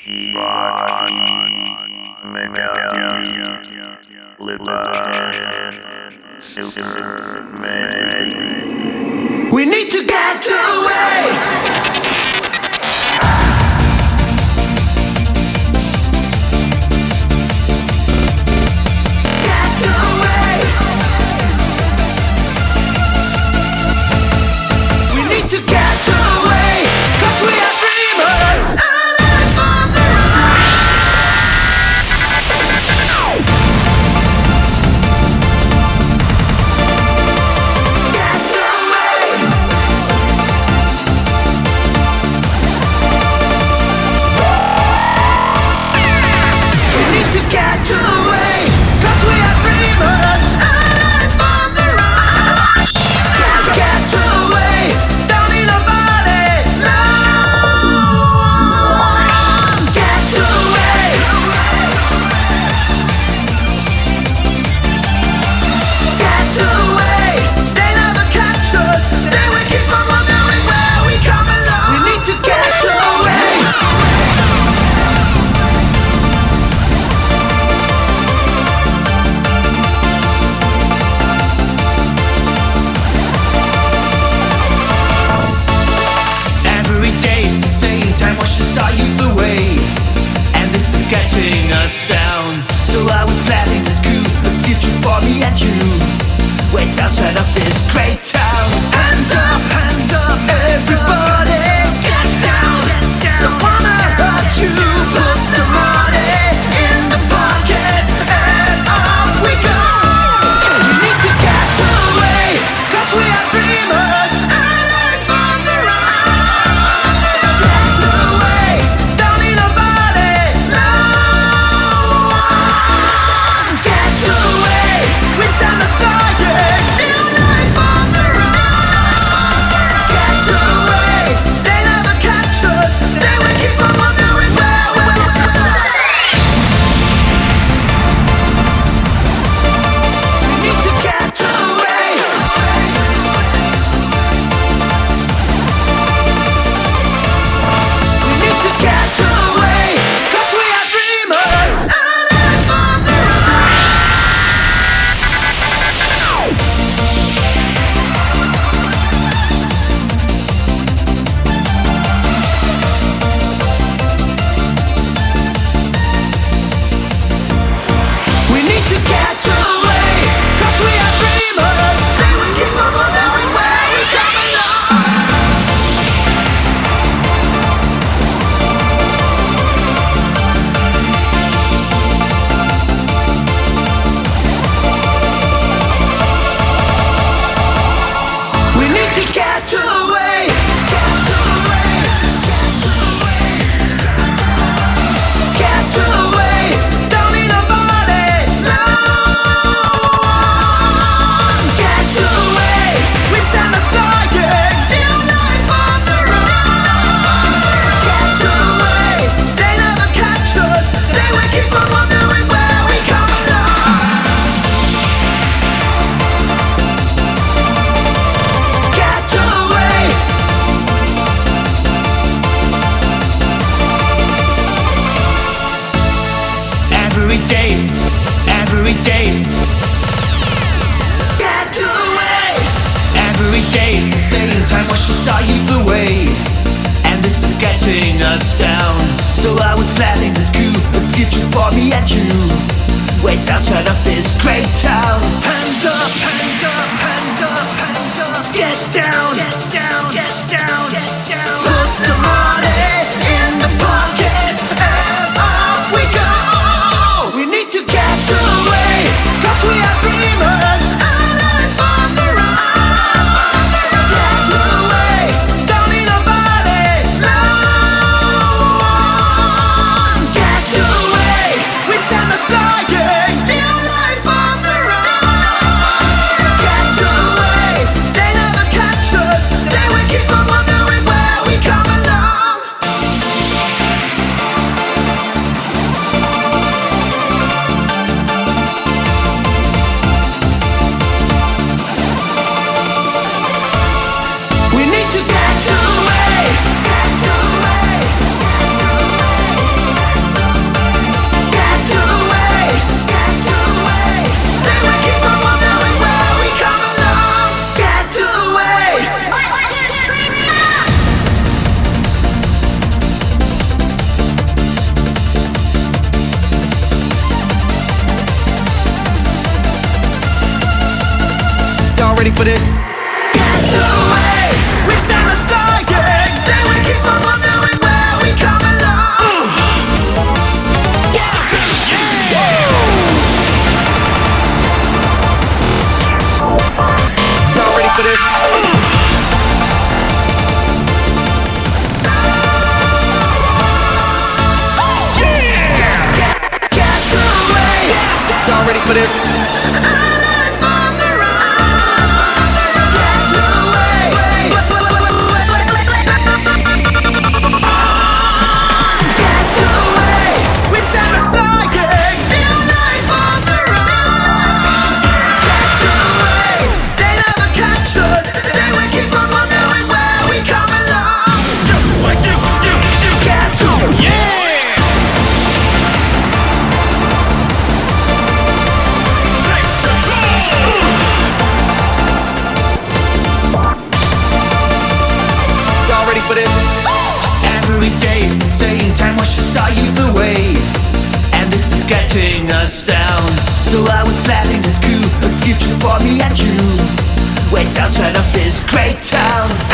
We need to get away. Outside of this great town. Hands up, everybody. Get down, don't wanna hurt you. Put the money in the pocket and off we go. We need to get away, 'cause we are dreamers and life on the run. Get away, don't need nobody, no one. Get away, we send us flying. Every day's get away. Every day's the same time when she saw you the way, and this is getting us down. So I was planning this cool future for me and you. Waits outside of this great town. Hands up, hands up, hands up, hands up. Get down, get down, get down, get down. Put the money in the pocket and off we go. We need to get away, 'cause we are dreamers and life on the run. Get away, don't need nobody, no one. Get away, we send us flying, feel life on the run. for this? Get away, we stand us flying. They will keep on wondering where we come along. Get Y'all ready for this? Y'all ready for this? For this. Every day is the same, time washes us either way, and this is getting us down. So I was planning this coup, a future for me and you, waits outside of this great town.